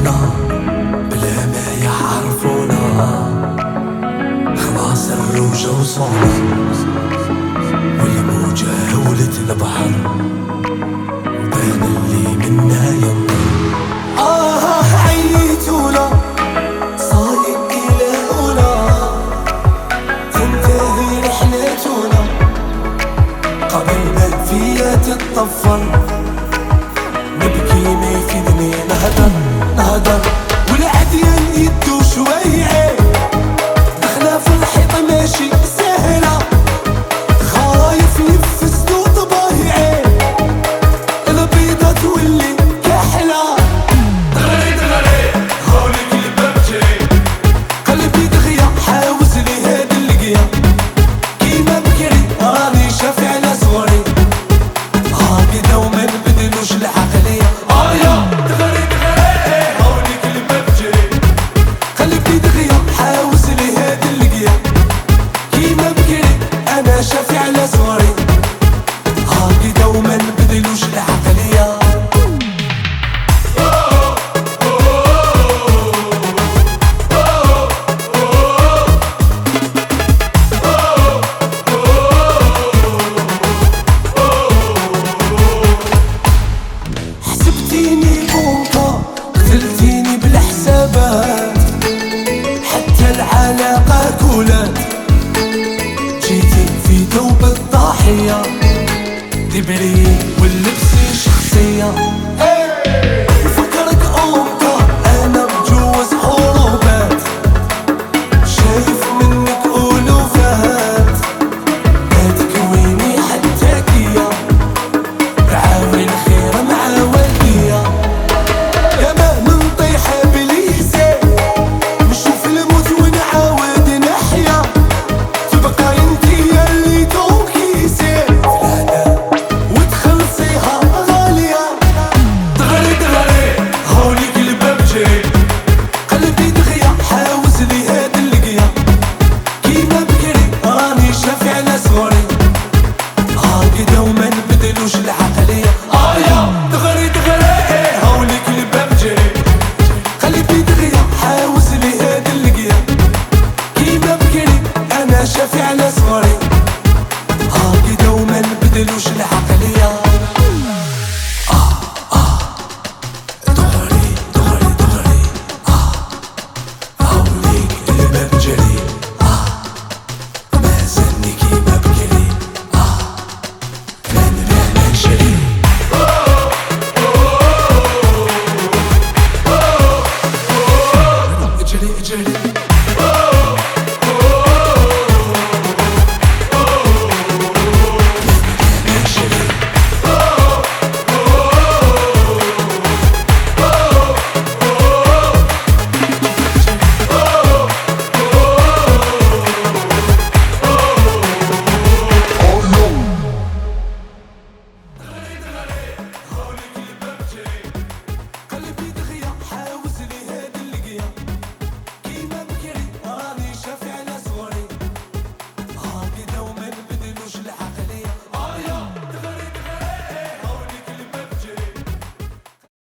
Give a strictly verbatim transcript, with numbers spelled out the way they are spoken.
يعرفونا بلا ما يعرفونا، خلاص الروجة وصونا والموجة هولت البحر وبان اللي منا ينظر. آه عيتونا صايق إلى هنا تنتهي رحلتنا قبل ما فيها تتطفر، نبكي ما يفيدني نهدر نهدر والعديان يدو شوية دخلة في الحيط ماشي سهلة، خايف يفسدو طبايعي البيضة تولي كحلة. دغري دغري هوليك الباب جري، قلبي دغيا حاوز لي هاد اللقيا كيما بكري راني شافي على صغري، هاكدا وما نبدلوش العقلية. آيا دغري دغري هوليك الباب جري، قلبي دغيا حاوز لي هاد اللقيا كيما بكري انا شافي على صغري، هاكدا وما نبدلوش العقلية. حسبتيني بومكا قتلتيني بالحسابات، حتى العلاقة كولات جيتي في ثوب الضحية دبري واللبسي شخصية.